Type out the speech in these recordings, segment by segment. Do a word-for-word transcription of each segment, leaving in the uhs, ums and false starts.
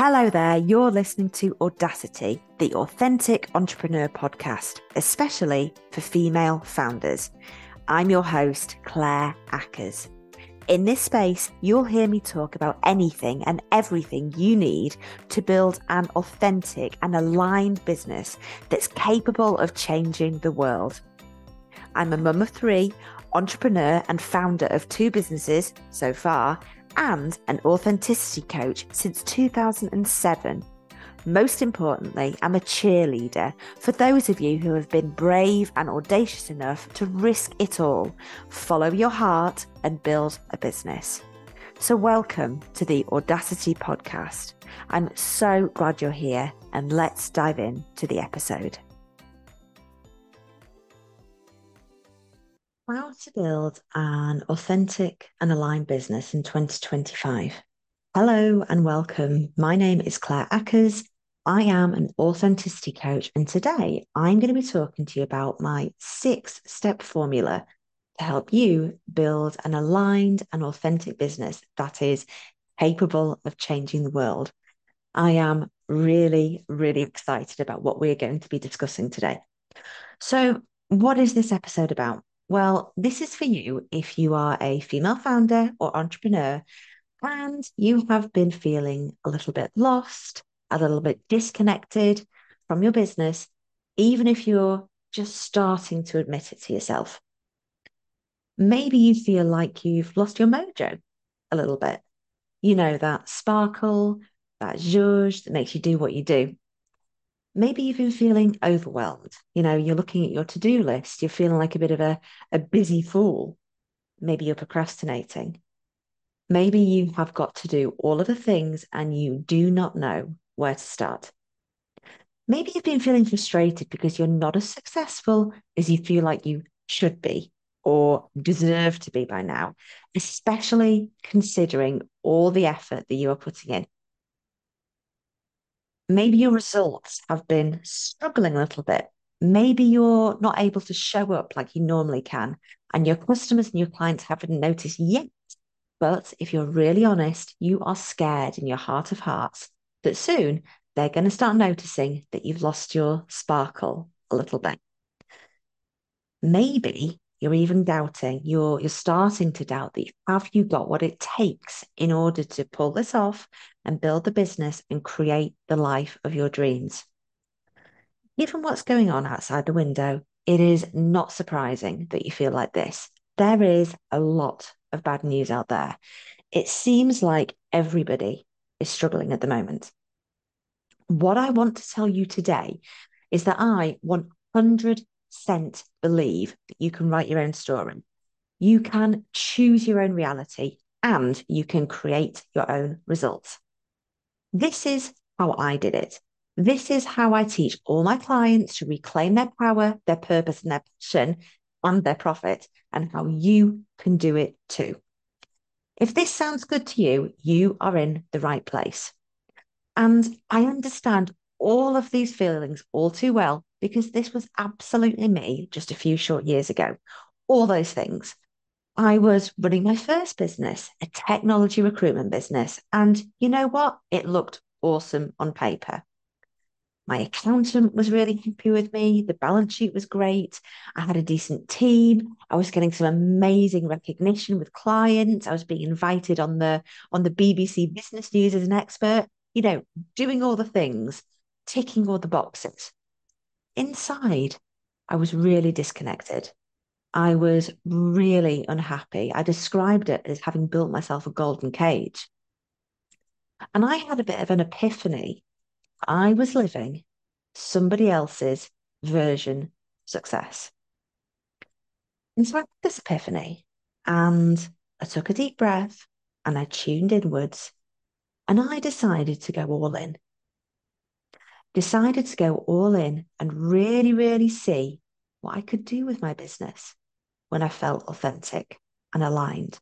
Hello there, you're listening to Audacity, the Authentic Entrepreneur podcast, especially for female founders. I'm your host, Claire Ackers. In this space, you'll hear me talk about anything and everything you need to build an authentic and aligned business that's capable of changing the world. I'm a mum of three, entrepreneur and founder of two businesses so far, and an authenticity coach since two thousand seven. Most importantly, I'm a cheerleader for those of you who have been brave and audacious enough to risk it all, follow your heart, and build a business. So welcome to the Audacity podcast. I'm so glad you're here, and let's dive in to the episode. How to build an authentic and aligned business in twenty twenty-five. Hello and welcome. My name is Claire Ackers. I am an authenticity coach, and today I'm going to be talking to you about my six-step formula to help you build an aligned and authentic business that is capable of changing the world. I am really, really excited about what we're going to be discussing today. So, what is this episode about? Well, this is for you if you are a female founder or entrepreneur and you have been feeling a little bit lost, a little bit disconnected from your business, even if you're just starting to admit it to yourself. Maybe you feel like you've lost your mojo a little bit. You know, that sparkle, that zhuzh that makes you do what you do. Maybe you've been feeling overwhelmed. You know, you're looking at your to-do list, you're feeling like a bit of a, a busy fool. Maybe you're procrastinating. Maybe you have got to do all of the things and you do not know where to start. Maybe you've been feeling frustrated because you're not as successful as you feel like you should be or deserve to be by now, especially considering all the effort that you are putting in. Maybe your results have been struggling a little bit. Maybe you're not able to show up like you normally can, and your customers and your clients haven't noticed yet. But if you're really honest, you are scared in your heart of hearts that soon they're going to start noticing that you've lost your sparkle a little bit. Maybe you're even doubting, you're, you're starting to doubt that have you got what it takes in order to pull this off and build the business and create the life of your dreams. Given what's going on outside the window, it is not surprising that you feel like this. There is a lot of bad news out there. It seems like everybody is struggling at the moment. What I want to tell you today is that I one hundred percent believe that you can write your own story. You can choose your own reality and you can create your own results. This is how I did it. This is how I teach all my clients to reclaim their power, their purpose, and their passion and their profit, and how you can do it too. If this sounds good to you, you are in the right place. And I understand all of these feelings all too well because this was absolutely me just a few short years ago. All those things. I was running my first business, a technology recruitment business. And you know what? It looked awesome on paper. My accountant was really happy with me. The balance sheet was great. I had a decent team. I was getting some amazing recognition with clients. I was being invited on the on the B B C Business News as an expert, you know, doing all the things, ticking all the boxes. Inside, I was really disconnected. I was really unhappy. I described it as having built myself a golden cage. And I had a bit of an epiphany. I was living somebody else's version of success. And so I had this epiphany and I took a deep breath and I tuned inwards and I decided to go all in. Decided to go all in and really, really see what I could do with my business when I felt authentic and aligned.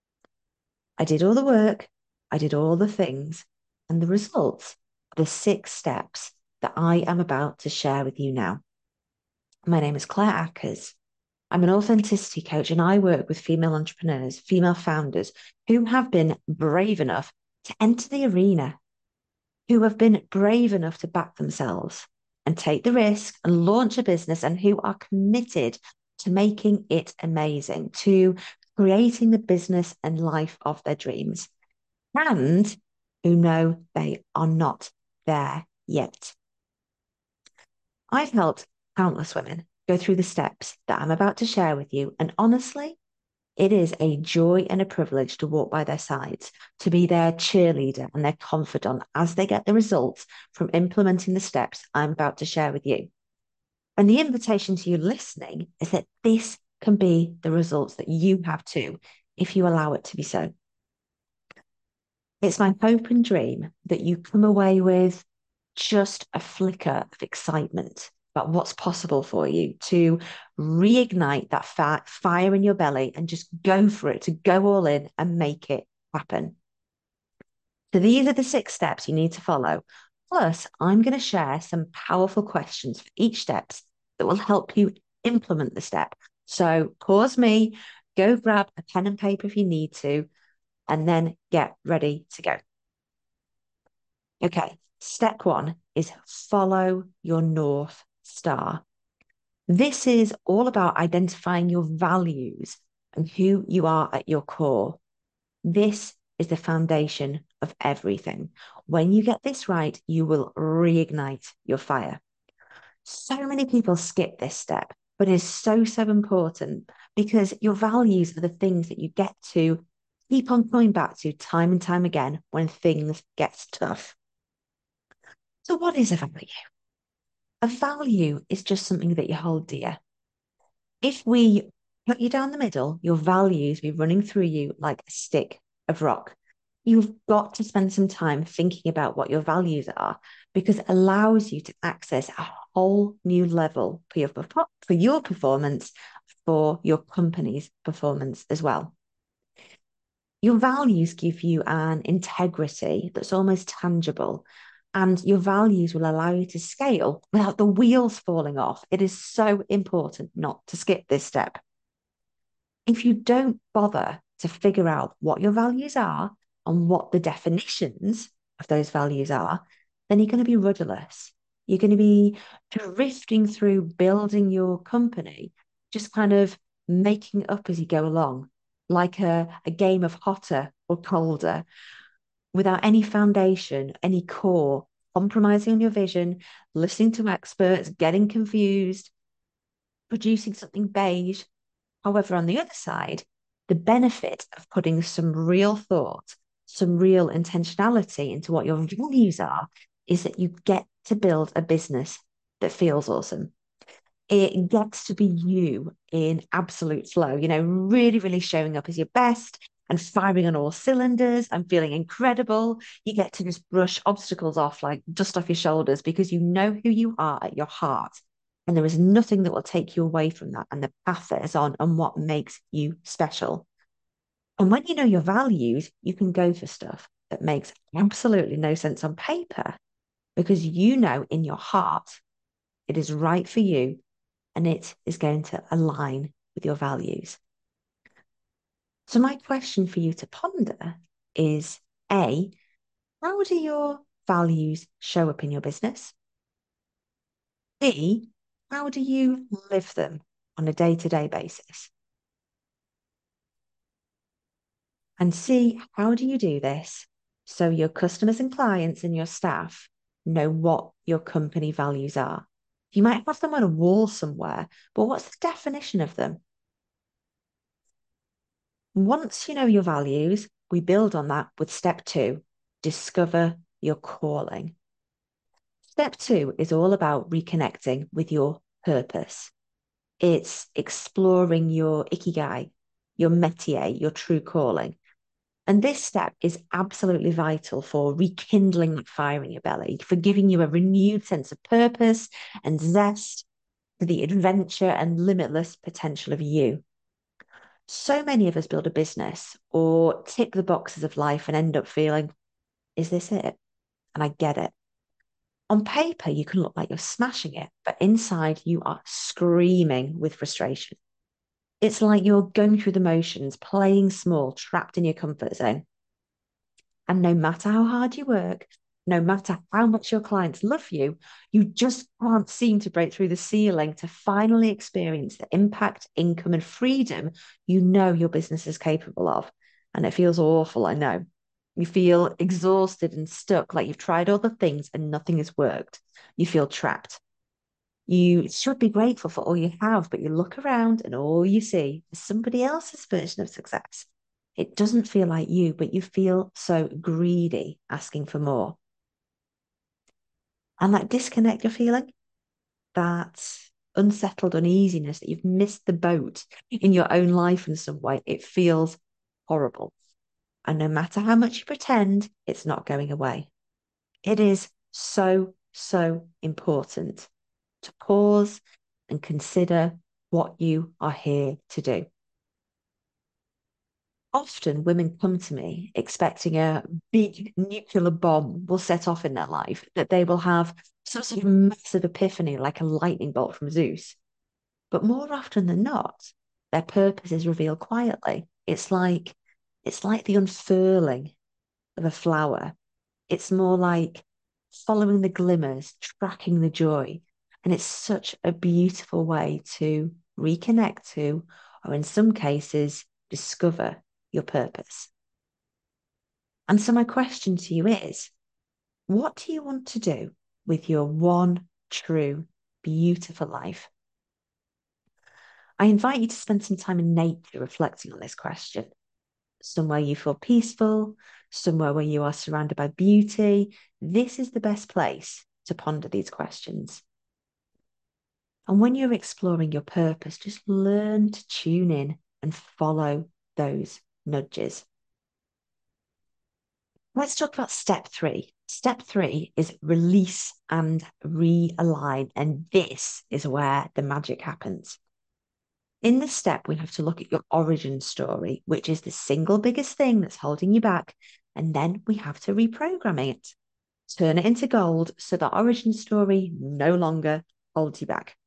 I did all the work, I did all the things, and the results are the six steps that I am about to share with you now. My name is Claire Ackers. I'm an authenticity coach and I work with female entrepreneurs, female founders who have been brave enough to enter the arena, who have been brave enough to back themselves and take the risk and launch a business and who are committed to making it amazing, to creating the business and life of their dreams, and who know they are not there yet. I've helped countless women go through the steps that I'm about to share with you. And honestly, it is a joy and a privilege to walk by their sides, to be their cheerleader and their confidant as they get the results from implementing the steps I'm about to share with you. And the invitation to you listening is that this can be the results that you have too, if you allow it to be so. It's my hope and dream that you come away with just a flicker of excitement about what's possible for you, to reignite that fi- fire in your belly and just go for it, to go all in and make it happen. So these are the six steps you need to follow. Plus, I'm going to share some powerful questions for each step that will help you implement the step. So pause me, go grab a pen and paper if you need to, and then get ready to go. Okay, step one is follow your North Star. This is all about identifying your values and who you are at your core. This is the foundation of everything. When you get this right, you will reignite your fire. So many people skip this step, but it's so, so important because your values are the things that you get to keep on coming back to time and time again when things get tough. So, what is a value? A value is just something that you hold dear. If we put you down the middle, your values be running through you like a stick of rock. You've got to spend some time thinking about what your values are because it allows you to access a whole new level for your, for your performance, for your company's performance as well. Your values give you an integrity that's almost tangible, and your values will allow you to scale without the wheels falling off. It is so important not to skip this step. If you don't bother to figure out what your values are and what the definitions of those values are, then you're going to be rudderless. You're going to be drifting through building your company, just kind of making it up as you go along, like a, a game of hotter or colder, without any foundation, any core, compromising on your vision, listening to experts, getting confused, producing something beige. However, on the other side, the benefit of putting some real thought, some real intentionality into what your values are is that you get to build a business that feels awesome. It gets to be you in absolute flow, you know, really, really showing up as your best and firing on all cylinders and feeling incredible. You get to just brush obstacles off like dust off your shoulders because you know who you are at your heart. And there is nothing that will take you away from that and the path that is on and what makes you special. And when you know your values, you can go for stuff that makes absolutely no sense on paper because you know in your heart it is right for you and it is going to align with your values. So, my question for you to ponder is A, how do your values show up in your business? B, how do you live them on a day to day basis? And C, how do you do this so your customers and clients and your staff know what your company values are? You might have them on a wall somewhere, but what's the definition of them? Once you know your values, we build on that with step two, discover your calling. Step two is all about reconnecting with your purpose. It's exploring your ikigai, your métier, your true calling. And this step is absolutely vital for rekindling that fire in your belly, for giving you a renewed sense of purpose and zest for the adventure and limitless potential of you. So many of us build a business or tick the boxes of life and end up feeling, is this it? And I get it. On paper, you can look like you're smashing it, but inside you are screaming with frustration. It's like you're going through the motions, playing small, trapped in your comfort zone. And no matter how hard you work, No matter how much your clients love you, you just can't seem to break through the ceiling to finally experience the impact, income, and freedom you know your business is capable of. And it feels awful, I know. You feel exhausted and stuck, like you've tried all the things and nothing has worked. You feel trapped. You should be grateful for all you have, but you look around and all you see is somebody else's version of success. It doesn't feel like you, but you feel so greedy, asking for more. And that disconnect you're feeling, that unsettled uneasiness that you've missed the boat in your own life in some way, it feels horrible. And no matter how much you pretend, it's not going away. It is so, so important to pause and consider what you are here to do. Often women come to me expecting a big nuclear bomb will set off in their life, that they will have some sort of massive epiphany like a lightning bolt from Zeus. But more often than not, their purpose is revealed quietly. It's like it's like the unfurling of a flower. It's more like following the glimmers, tracking the joy. And it's such a beautiful way to reconnect to, or in some cases, discover your purpose. And so, my question to you is, what do you want to do with your one true, beautiful life? I invite you to spend some time in nature reflecting on this question. Somewhere you feel peaceful, somewhere where you are surrounded by beauty. This is the best place to ponder these questions. And when you're exploring your purpose, just learn to tune in and follow those nudges. Let's talk about step three. Step three is release and realign. And this is where the magic happens. In this step, we have to look at your origin story, which is the single biggest thing that's holding you back. And then we have to reprogram it, turn it into gold so the origin story no longer holds you back.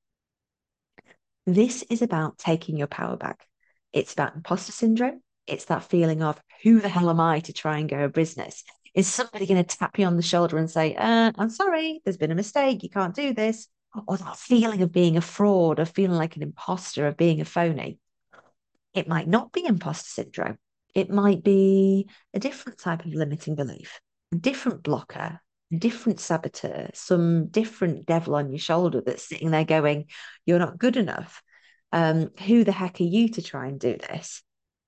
This is about taking your power back. It's about imposter syndrome. It's that feeling of who the hell am I to try and go a business? Is somebody going to tap you on the shoulder and say, uh, I'm sorry, there's been a mistake. You can't do this. Or that feeling of being a fraud, of feeling like an imposter, of being a phony. It might not be imposter syndrome. It might be a different type of limiting belief, a different blocker, a different saboteur, some different devil on your shoulder that's sitting there going, you're not good enough. Um, who the heck are you to try and do this?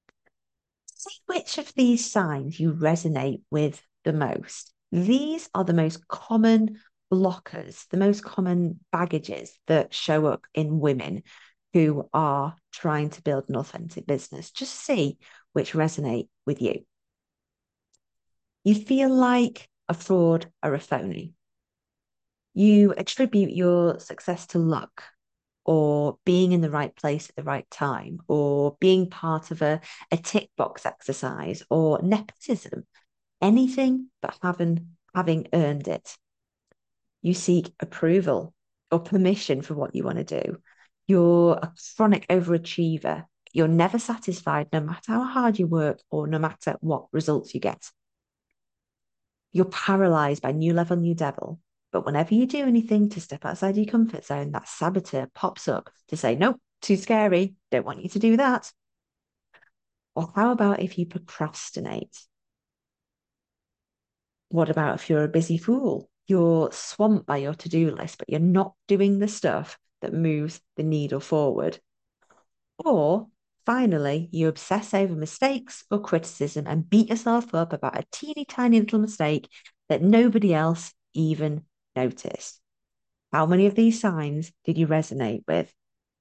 See which of these signs you resonate with the most. These are the most common blockers, the most common baggages that show up in women who are trying to build an authentic business. Just see which resonate with you. You feel like a fraud or a phony. You attribute your success to luck or being in the right place at the right time or being part of a, a tick box exercise or nepotism, anything but having, having earned it. You seek approval or permission for what you want to do. You're a chronic overachiever. You're never satisfied, no matter how hard you work or no matter what results you get. You're paralyzed by new level, new devil. But whenever you do anything to step outside your comfort zone, that saboteur pops up to say, nope, too scary. Don't want you to do that. Or how about if you procrastinate? What about if you're a busy fool? You're swamped by your to do list, but you're not doing the stuff that moves the needle forward. Or finally, you obsess over mistakes or criticism and beat yourself up about a teeny tiny little mistake that nobody else even noticed. How many of these signs did you resonate with?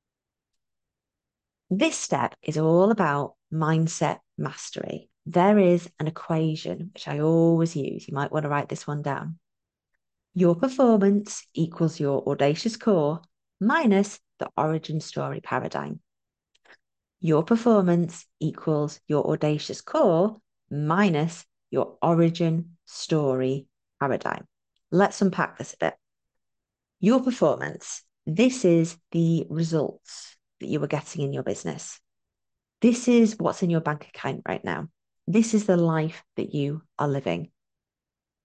This step is all about mindset mastery. There is an equation which I always use. You might want to write this one down. Your performance equals your audacious core minus the origin story paradigm. Your performance equals your audacious core minus your origin story paradigm. Let's unpack this a bit. Your performance, this is the results that you are getting in your business. This is what's in your bank account right now. This is the life that you are living.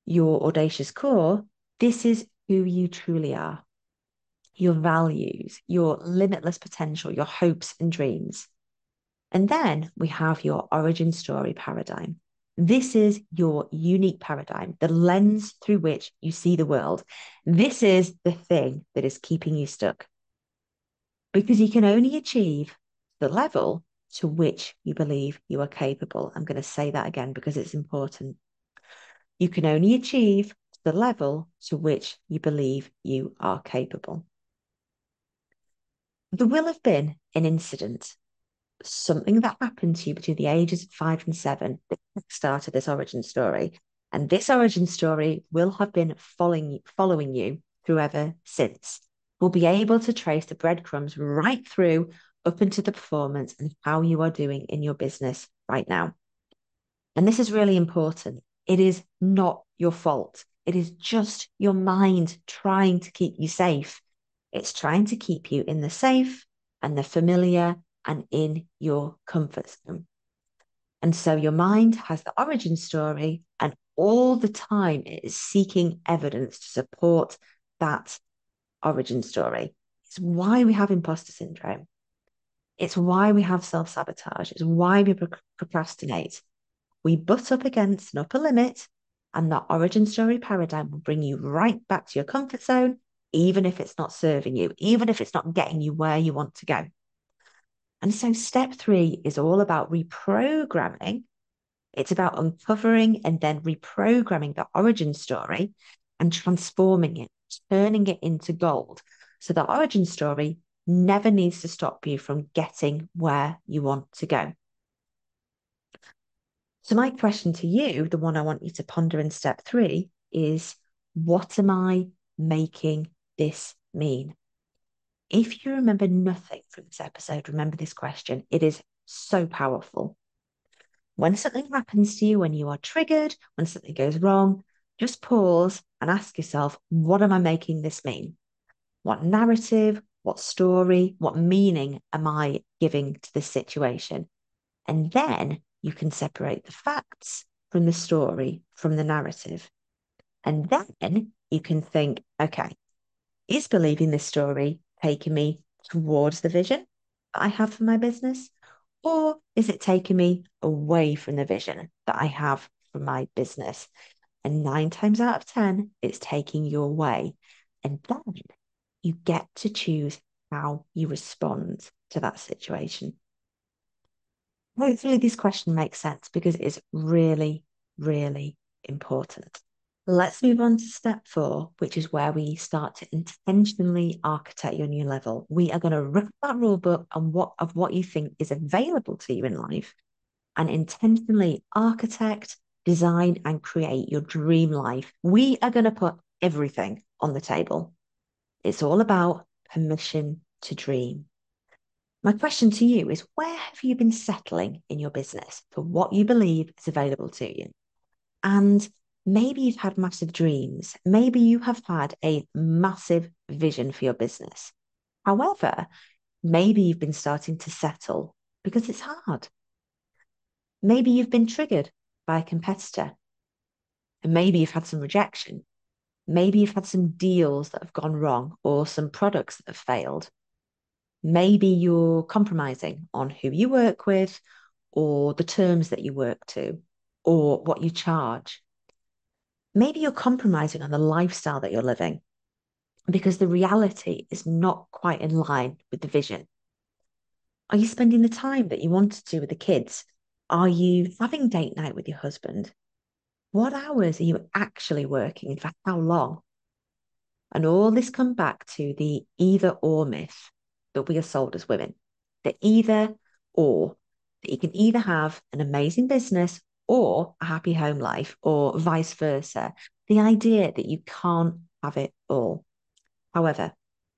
your audacious core, this is who you truly are, your values, your limitless potential, your hopes and dreams. And then we have your origin story paradigm. This is your unique paradigm, the lens through which you see the world. This is the thing that is keeping you stuck because you can only achieve the level to which you believe you are capable. I'm going to say that again because it's important. You can only achieve the level to which you believe you are capable. There will have been an incident, something that happened to you between the ages of five and seven that started this origin story. And this origin story will have been following, following you through ever since. We'll be able to trace the breadcrumbs right through up into the performance and how you are doing in your business right now. And this is really important. It is not your fault. It is just your mind trying to keep you safe. It's trying to keep you in the safe and the familiar and in your comfort zone. And so your mind has the origin story, and all the time it is seeking evidence to support that origin story. It's why we have imposter syndrome. It's why we have self sabotage. It's why we procrastinate. We butt up against an upper limit, and that origin story paradigm will bring you right back to your comfort zone, even if it's not serving you, even if it's not getting you where you want to go. And so step three is all about reprogramming. It's about uncovering and then reprogramming the origin story and transforming it, turning it into gold. So the origin story never needs to stop you from getting where you want to go. So my question to you, the one I want you to ponder in step three, is what am I making this mean? If you remember nothing from this episode, remember this question. It is so powerful. When something happens to you, when you are triggered, when something goes wrong, just pause and ask yourself, what am I making this mean? What narrative, what story, what meaning am I giving to this situation? And then you can separate the facts from the story, from the narrative. And then you can think, okay, is believing this story taking me towards the vision that I have for my business? Or is it taking me away from the vision that I have for my business? And nine times out of ten, it's taking you away. And then you get to choose how you respond to that situation. Hopefully, this question makes sense because it's really, really important. Let's move on to step four, which is where we start to intentionally architect your new level. We are going to rip that rule book and what of what you think is available to you in life and intentionally architect, design, and create your dream life. We are going to put everything on the table. It's all about permission to dream. My question to you is, where have you been settling in your business for what you believe is available to you? And maybe you've had massive dreams. Maybe you have had a massive vision for your business. However, maybe you've been starting to settle because it's hard. Maybe you've been triggered by a competitor. And maybe you've had some rejection. Maybe you've had some deals that have gone wrong or some products that have failed. Maybe you're compromising on who you work with or the terms that you work to or what you charge. Maybe you're compromising on the lifestyle that you're living because the reality is not quite in line with the vision. Are you spending the time that you wanted to with the kids? Are you having date night with your husband? What hours are you actually working and for how long? And all this comes back to the either or myth that we are sold as women. The either or, that you can either have an amazing business or a happy home life, or vice versa. The idea that you can't have it all. However,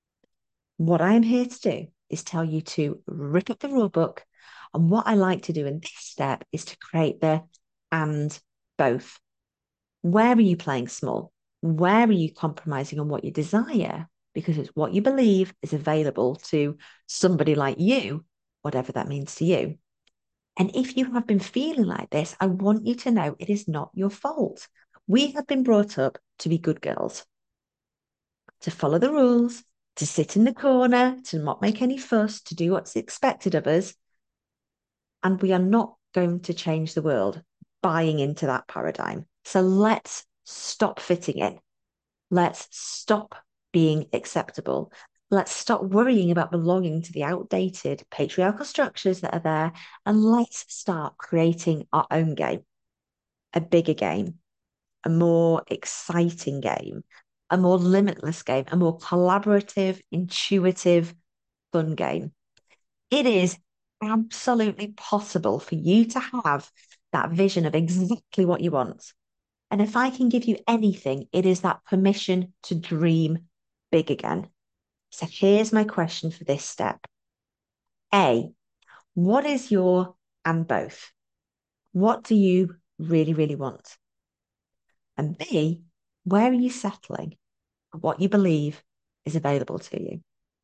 what I am here to do is tell you to rip up the rule book. And what I like to do in this step is to create the and both. Where are you playing small? Where are you compromising on what you desire? Because it's what you believe is available to somebody like you, whatever that means to you. And if you have been feeling like this, I want you to know it is not your fault. We have been brought up to be good girls, to follow the rules, to sit in the corner, to not make any fuss, to do what's expected of us. And we are not going to change the world buying into that paradigm. So let's stop fitting in. Let's stop being acceptable. Let's stop worrying about belonging to the outdated patriarchal structures that are there. And let's start creating our own game, a bigger game, a more exciting game, a more limitless game, a more collaborative, intuitive, fun game. It is absolutely possible for you to have that vision of exactly what you want. And if I can give you anything, it is that permission to dream big again. So here's my question for this step. A, what is your and both? What do you really, really want? And B, where are you settling for what you believe is available to you?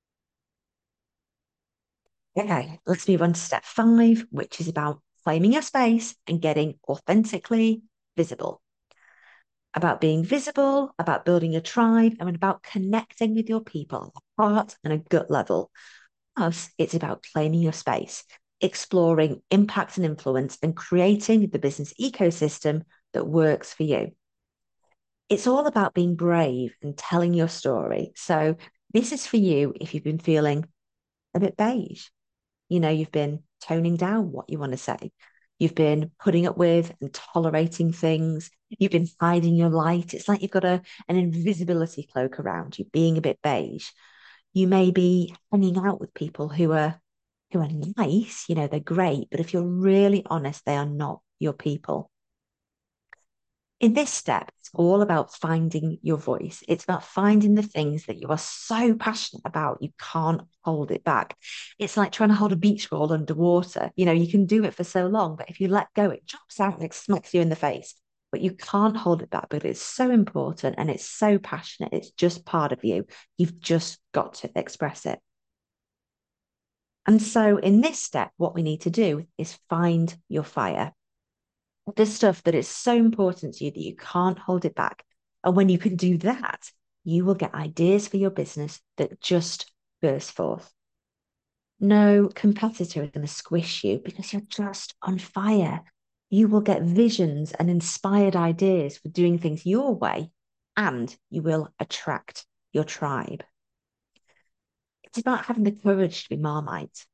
Okay, let's move on to step five, which is about claiming your space and getting authentically visible. About being visible, about building a tribe, and about connecting with your people at a heart and a gut level. Plus, it's about claiming your space, exploring impact and influence, and creating the business ecosystem that works for you. It's all about being brave and telling your story. So, this is for you if you've been feeling a bit beige. You know, you've been toning down what you want to say. You've been putting up with and tolerating things. You've been hiding your light. It's like you've got a, an invisibility cloak around you, being a bit beige. You may be hanging out with people who are who are nice, you know, they're great, but if you're really honest, they are not your people. In this step, it's all about finding your voice. It's about finding the things that you are so passionate about, you can't hold it back. It's like trying to hold a beach ball underwater. You know, you can do it for so long, but if you let go, it drops out and it smacks you in the face. But you can't hold it back. But it's so important and it's so passionate. It's just part of you. You've just got to express it. And so, in this step, what we need to do is find your fire, the stuff that is so important to you that you can't hold it back. And when you can do that, you will get ideas for your business that just burst forth. No competitor is going to squish you because you're just on fire. You will get visions and inspired ideas for doing things your way, and you will attract your tribe. It's about having the courage to be Marmite.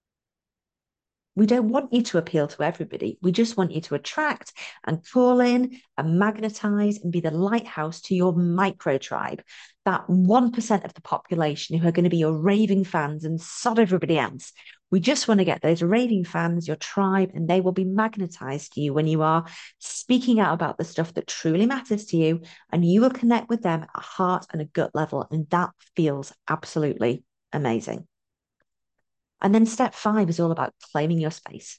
We don't want you to appeal to everybody. We just want you to attract and call in and magnetize and be the lighthouse to your micro tribe, that one percent of the population who are going to be your raving fans and sod everybody else. We just want to get those raving fans, your tribe, and they will be magnetized to you when you are speaking out about the stuff that truly matters to you, and you will connect with them at a heart and a gut level. And that feels absolutely amazing. And then step five is all about claiming your space.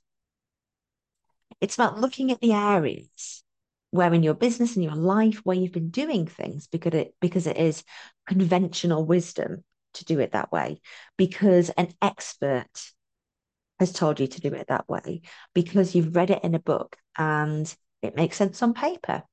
It's about looking at the areas where in your business and your life where you've been doing things because it because it is conventional wisdom to do it that way, because an expert has told you to do it that way, because you've read it in a book and it makes sense on paper.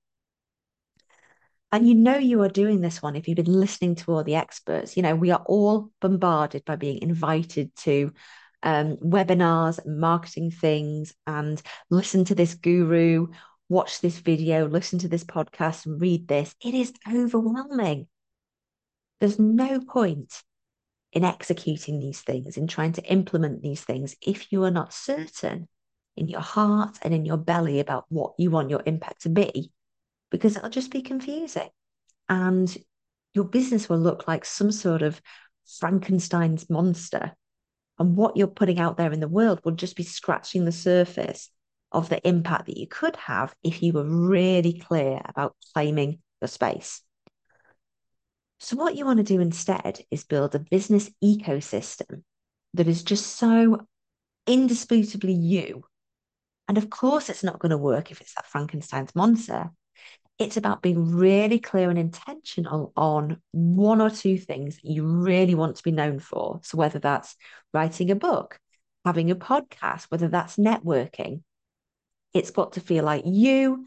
And you know you are doing this one if you've been listening to all the experts. You know, we are all bombarded by being invited to um, webinars, marketing things, and listen to this guru, watch this video, listen to this podcast, and read this. It is overwhelming. There's no point in executing these things, in trying to implement these things, if you are not certain in your heart and in your belly about what you want your impact to be, because it'll just be confusing. And your business will look like some sort of Frankenstein's monster. And what you're putting out there in the world will just be scratching the surface of the impact that you could have if you were really clear about claiming your space. So, what you want to do instead is build a business ecosystem that is just so indisputably you. And of course, it's not going to work if it's that Frankenstein's monster. It's about being really clear and intentional on one or two things that you really want to be known for. So, whether that's writing a book, having a podcast, whether that's networking, it's got to feel like you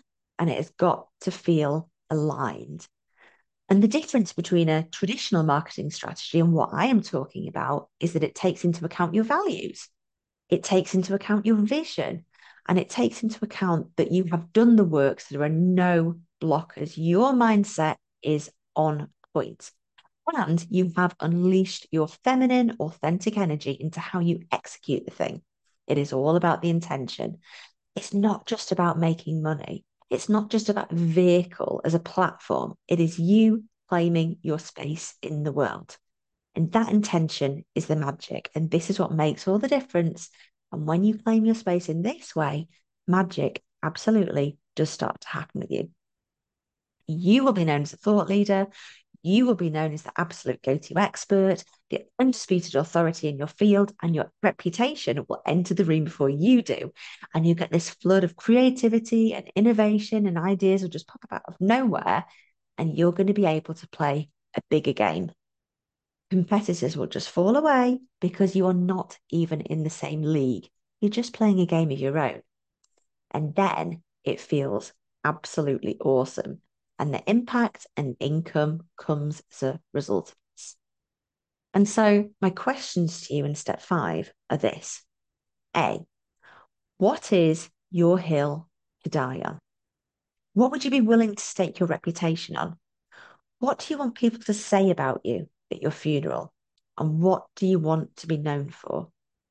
and it has got to feel aligned. And the difference between a traditional marketing strategy and what I am talking about is that it takes into account your values, it takes into account your vision, and it takes into account that you have done the work so there are no blockers. Your mindset is on point. And you have unleashed your feminine, authentic energy into how you execute the thing. It is all about the intention. It's not just about making money. It's not just about a vehicle as a platform. It is you claiming your space in the world. And that intention is the magic. And this is what makes all the difference. And when you claim your space in this way, magic absolutely does start to happen with you. You will be known as a thought leader. You will be known as the absolute go-to expert, the undisputed authority in your field, and your reputation will enter the room before you do. And you get this flood of creativity and innovation, and ideas will just pop up out of nowhere, and you're going to be able to play a bigger game. Competitors will just fall away because you are not even in the same league. You're just playing a game of your own. And then it feels absolutely awesome. And the impact and income comes as a result of this. And so, my questions to you in step five are this: A, what is your hill to die on? What would you be willing to stake your reputation on? What do you want people to say about you at your funeral? And what do you want to be known for?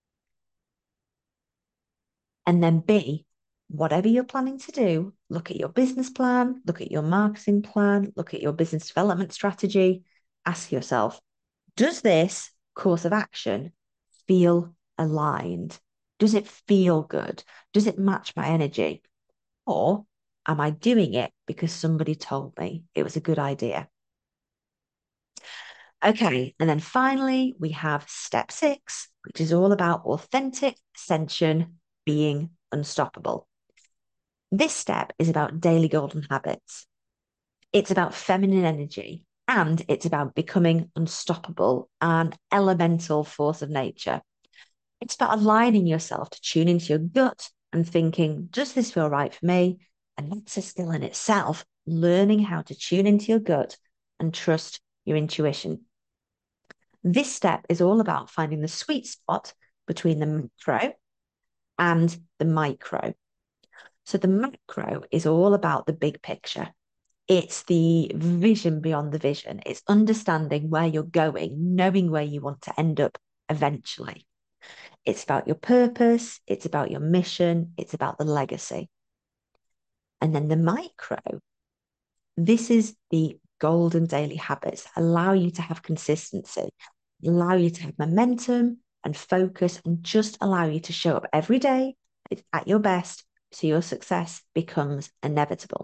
And then B, whatever you're planning to do, look at your business plan, look at your marketing plan, look at your business development strategy. Ask yourself, does this course of action feel aligned? Does it feel good? Does it match my energy? Or am I doing it because somebody told me it was a good idea? Okay, and then finally, we have step six, which is all about authentic ascension being unstoppable. This step is about daily golden habits. It's about feminine energy, and it's about becoming unstoppable, an elemental force of nature. It's about aligning yourself to tune into your gut and thinking, does this feel right for me? And that's a skill in itself, learning how to tune into your gut and trust your intuition. This step is all about finding the sweet spot between the macro and the micro. So the macro is all about the big picture. It's the vision beyond the vision. It's understanding where you're going, knowing where you want to end up eventually. It's about your purpose. It's about your mission. It's about the legacy. And then the micro, this is the golden daily habits that allow you to have consistency, allow you to have momentum and focus, and just allow you to show up every day at your best so your success becomes inevitable.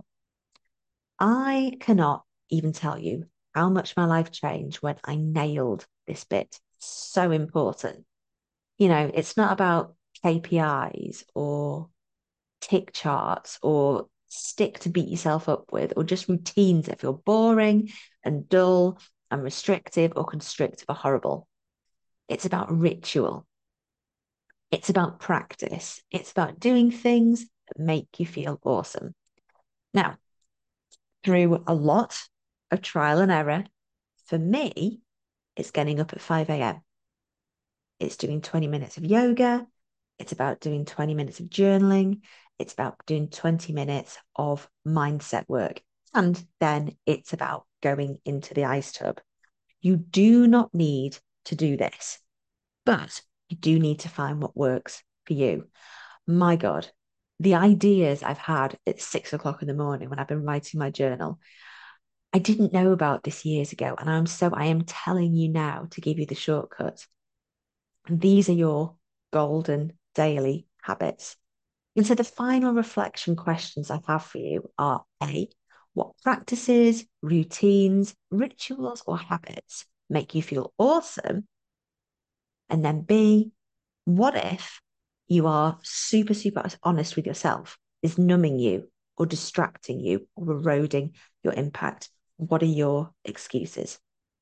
I cannot even tell you how much my life changed when I nailed this bit. So important. You know, it's not about K P Is or tick charts or stick to beat yourself up with, or just routines that feel boring and dull and restrictive or constrictive or horrible. It's about ritual. It's about practice. It's about doing things that make you feel awesome. Now, through a lot of trial and error, for me, it's getting up at five a m. It's doing twenty minutes of yoga. It's about doing twenty minutes of journaling. It's about doing twenty minutes of mindset work. And then it's about going into the ice tub. You do not need to do this, but you do need to find what works for you. My God, the ideas I've had at six o'clock in the morning when I've been writing my journal, I didn't know about this years ago. And I'm so, I am telling you now to give you the shortcut. These are your golden daily habits. And so the final reflection questions I have for you are A, what practices, routines, rituals, or habits make you feel awesome? And then B, what if you are super, super honest with yourself, is numbing you or distracting you or eroding your impact? What are your excuses?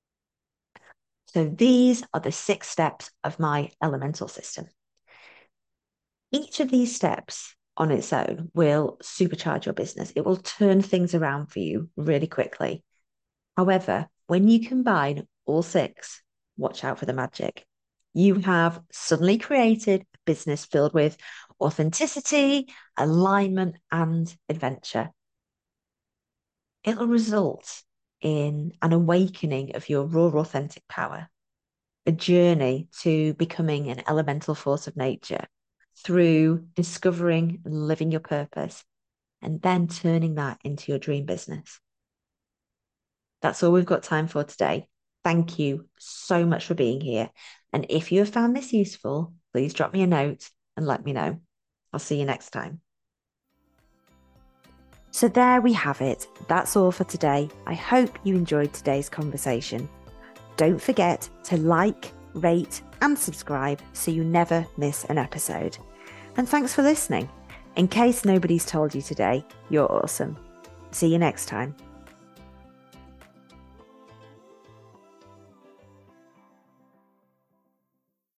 So these are the six steps of my elemental system. Each of these steps on its own will supercharge your business. It will turn things around for you really quickly. However, when you combine all six, watch out for the magic. You have suddenly created a business filled with authenticity, alignment, and adventure. It'll result in an awakening of your raw, authentic power, a journey to becoming an elemental force of nature through discovering and living your purpose and then turning that into your dream business. That's all we've got time for today. Thank you so much for being here. And if you have found this useful, please drop me a note and let me know. I'll see you next time. So there we have it. That's all for today. I hope you enjoyed today's conversation. Don't forget to like, rate, and subscribe so you never miss an episode. And thanks for listening. In case nobody's told you today, you're awesome. See you next time.